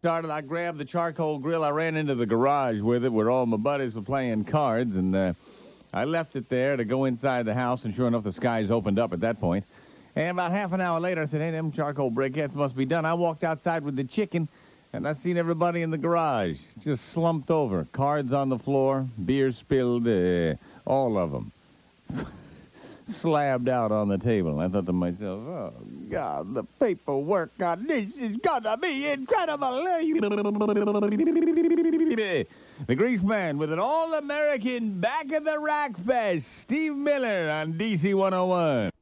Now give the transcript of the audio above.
started. I grabbed the charcoal grill. I ran into the garage with it where all my buddies were playing cards, and I left it there to go inside the house, and sure enough, the skies opened up at that point. And about half an hour later, I said, hey, them charcoal briquettes must be done. I walked outside with the chicken, and I seen everybody in the garage just slumped over. Cards on the floor, beer spilled, all of them. Slabbed out on the table. I thought to myself, oh, God, the paperwork on this is gonna be incredible. The Grease Man with an All-American Back of the Rack Fest. Steve Miller on DC 101.